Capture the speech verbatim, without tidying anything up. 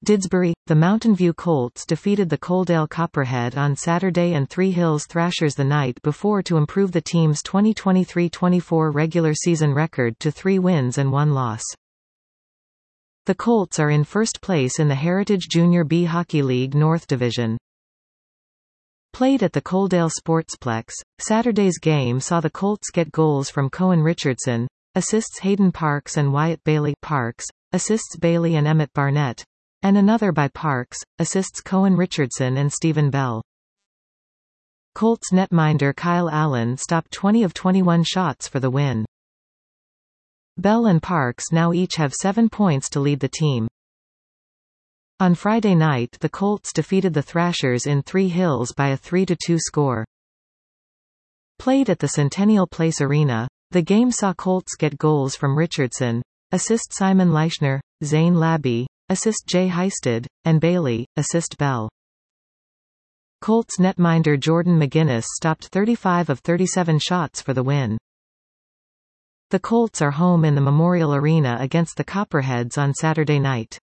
Didsbury, the Mountain View Colts defeated the Coaldale Copperhead on Saturday and Three Hills Thrashers the night before to improve the team's twenty twenty-three twenty-four regular season record to three wins and one loss. The Colts are in first place in the Heritage Junior B Hockey League North Division. Played at the Coaldale Sportsplex, Saturday's game saw the Colts get goals from Cohen Richardson, assists Hayden Parks and Wyatt Bailey Parks, assists Bailey and Emmett Barnett, and another by Parks, assists Cohen Richardson and Stephen Bell. Colts netminder Kyle Allen stopped twenty of twenty-one shots for the win. Bell and Parks now each have seven points to lead the team. On Friday night, the Colts defeated the Thrashers in Three Hills by a three to two score. Played at the Centennial Place Arena, the game saw Colts get goals from Richardson, assist Simon Leichner, Zane Labby, assist Jay Heisted, and Bailey, assist Bell. Colts netminder Jordan McGinnis stopped thirty-five of thirty-seven shots for the win. The Colts are home in the Memorial Arena against the Copperheads on Saturday night.